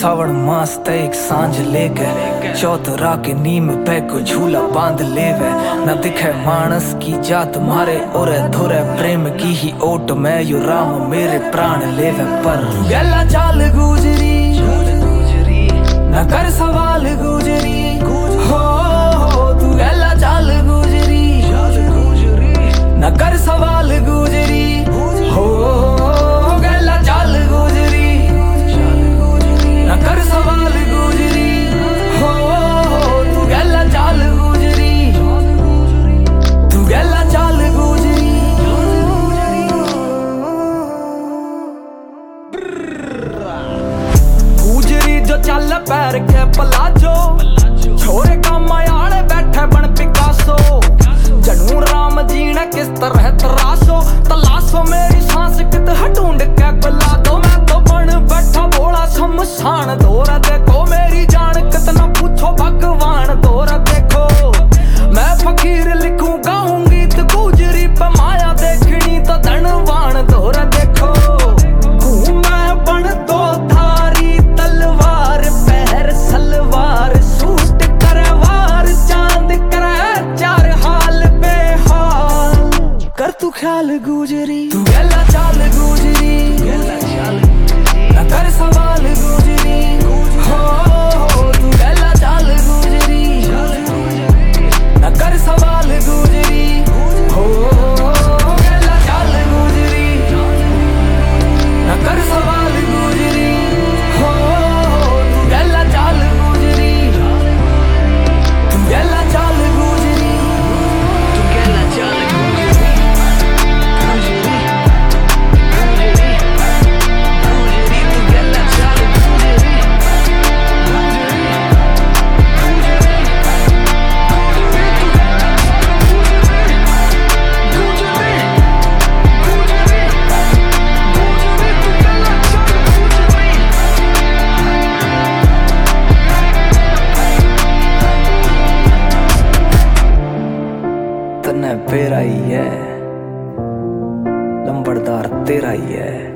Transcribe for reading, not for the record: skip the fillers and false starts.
सावन मास ते एक सांझ लेके चौतरा के नीम पे को झूला बांध लेवे। न दिखे मानस की जात मारे और धुरे प्रेम की ही ओट में यो राम मेरे प्राण लेवे। पर गला चाल गुजरी न कर सवाल गुजरी हो तू गला चाल गुजरी न कर सवाल गुजरी हो गला चाल गुजरी न कर सवाल गुजरी हो तू गला चाल गुजरी तू गला चाल गुजरी। गुजरी जो चल पैर के पलाजो छोरे काम आले बैठे बन पिकासो। जनू राम जी ने किस तरह तरासो तलाशो मेरी सांस कित ढूंढ के बुला दो। मैं तो बन बैठा बोला शमशान दौरा देखो मेरी जान कितना पूछो भगवान दौरा देखो। मैं फकीर लिखूं गाऊं गीत गुजरी पे माया देखनी तो धनवान दौरा देखो। मैं बन दो धारी तलवार पहर सलवार सूट करवार चांद करे चार हाल बेहाल कर तू ख्याल गुजरी तू गला चाल गुजरी न कर सवाल गुजरी हो तू गला चाल गुजरी न कर सवाल गुजरी हो गला चाल गुजरी न कर सवाल गुजरी हो तू गला चाल गुजरी तू गला चाल गुजरी तू गला चाल तन्ने पेरा ही है लंबड़दार तेरा ही है।